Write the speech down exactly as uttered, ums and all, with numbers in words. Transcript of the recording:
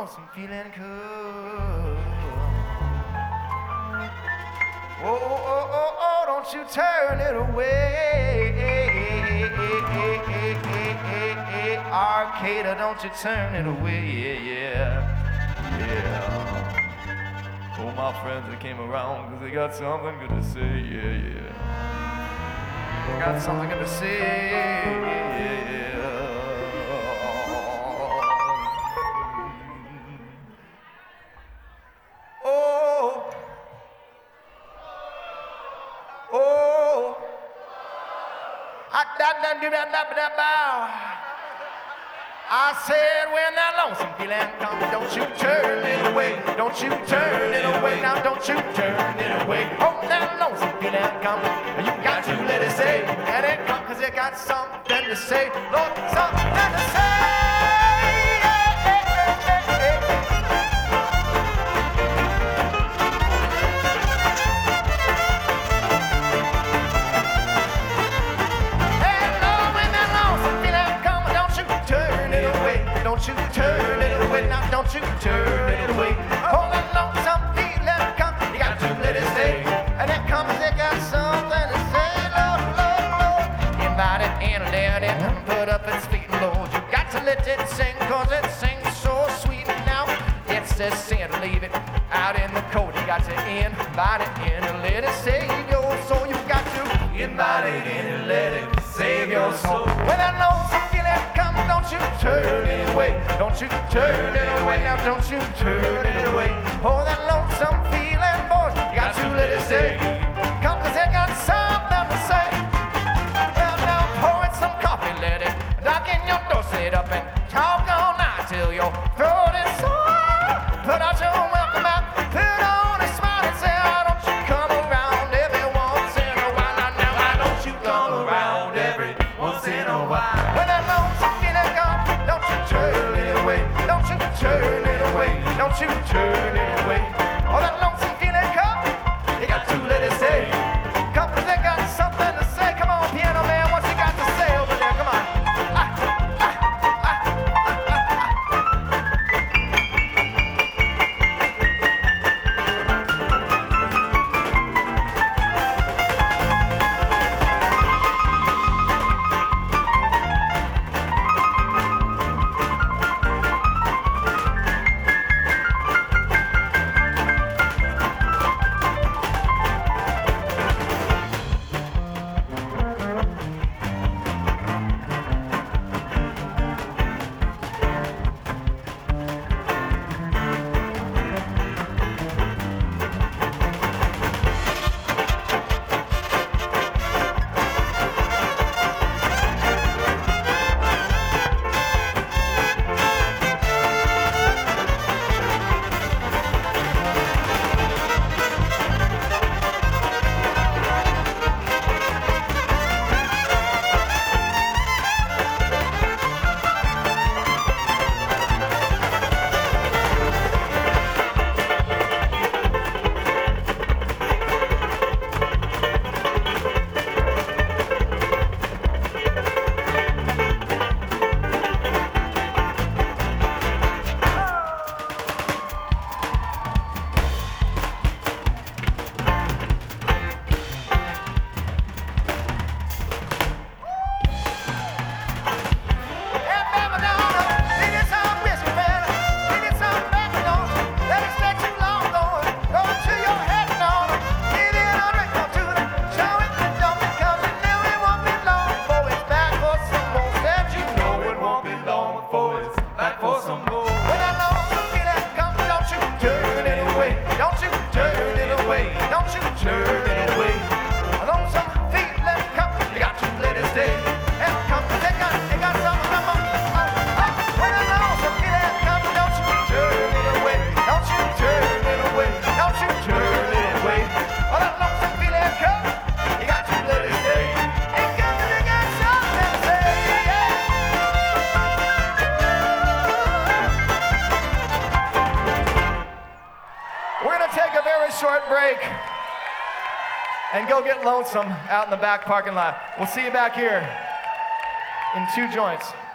lonesome, feeling cool. Oh, oh, oh, oh, oh, don't you turn it away. Arcada, don't you turn it away. Yeah, yeah, yeah. Oh, my friends that came around, cause they got something good to say. Yeah, yeah. They got something good to say. Yeah. Oh. Oh, I, da, da, da, da, da, da, bow. I said when that lonesome feeling comes, don't you turn it away, don't you turn it away, now don't you turn it away. Oh, that lonesome feeling comes, you got to let it say, and it comes cause it got something to say, Lord, something to say. Don't you turn it away, now don't you turn it away. Oh, that lonesome feeling come, you got to let it stay. And it comes, it got something to say, Lord, Lord, Lord. Invite it in, let it put up its feet, Lord. You got to let it sing, cause it sings so sweet. Now it's the sin, leave it out in the cold. You got to invite it in and let it save your soul. You got to invite it in and let it save your soul. When that lonesome feeling comes, don't you turn it away, don't you turn it away, now don't you turn it away. Oh, that lonesome feeling, boys, you got to let it stay. Come, cause it got something to say. Well, now pour it some coffee, let it knock in your door, sit up and talk all night till your throat is sore. Put out your welcome mat, put on a smile and say, why don't you come around every once in a while? Now, now, why don't you come around every once in a while? When that lonesome feeling comes, don't you turn it away, don't you turn it away, don't you turn it away. Oh, that lonesome feeling comes, you got to let it stay. Come, cause they got something to say. Come on, piano man, what you got to say over there? Come on. Ah, ah, ah, ah, ah, ah. Short break and go get lonesome out in the back parking lot. We'll see you back here in two joints.